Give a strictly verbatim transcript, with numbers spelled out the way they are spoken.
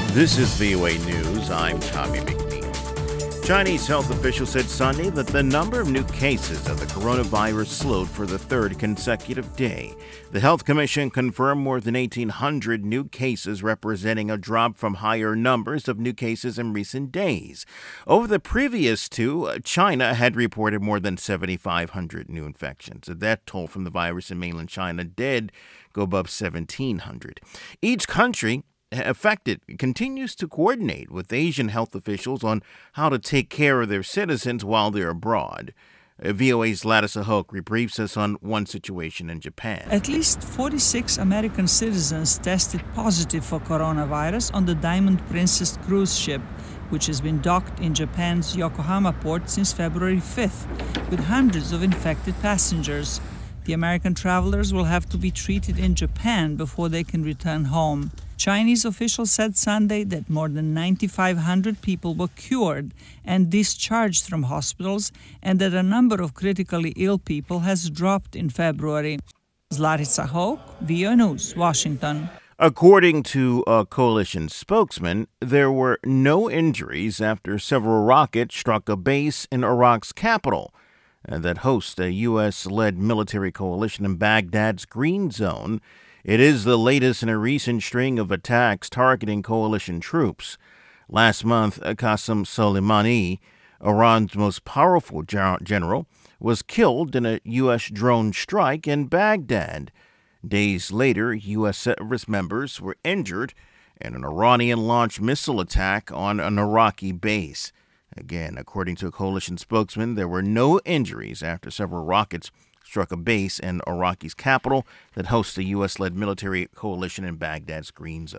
This is V O A News. I'm Tommy McNeil. Chinese health officials said Sunday that the number of new cases of the coronavirus slowed for the third consecutive day. The Health Commission confirmed more than eighteen hundred new cases, representing a drop from higher numbers of new cases in recent days. Over the previous two, China had reported more than seventy-five hundred new infections. The death toll from the virus in mainland China did go above seventeen hundred. Each country affected continues to coordinate with Asian health officials on how to take care of their citizens while they're abroad. V O A's Ladis Ahok rebriefs us on one situation in Japan. At least forty-six American citizens tested positive for coronavirus on the Diamond Princess cruise ship, which has been docked in Japan's Yokohama port since February fifth, with hundreds of infected passengers. The American travelers will have to be treated in Japan before they can return home. Chinese officials said Sunday that more than nine thousand five hundred people were cured and discharged from hospitals, and that a number of critically ill people has dropped in February. Larissa Hoke, V O A News, Washington. According to a coalition spokesman, there were no injuries after several rockets struck a base in Iraq's capital that hosts a U S-led military coalition in Baghdad's Green Zone. It is the latest in a recent string of attacks targeting coalition troops. Last month, Qasem Soleimani, Iran's most powerful general, was killed in a U S drone strike in Baghdad. Days later, U S service members were injured in an Iranian-launched missile attack on an Iraqi base. Again, according to a coalition spokesman, there were no injuries after several rockets struck a base in Iraq's capital that hosts a U S-led military coalition in Baghdad's Green Zone.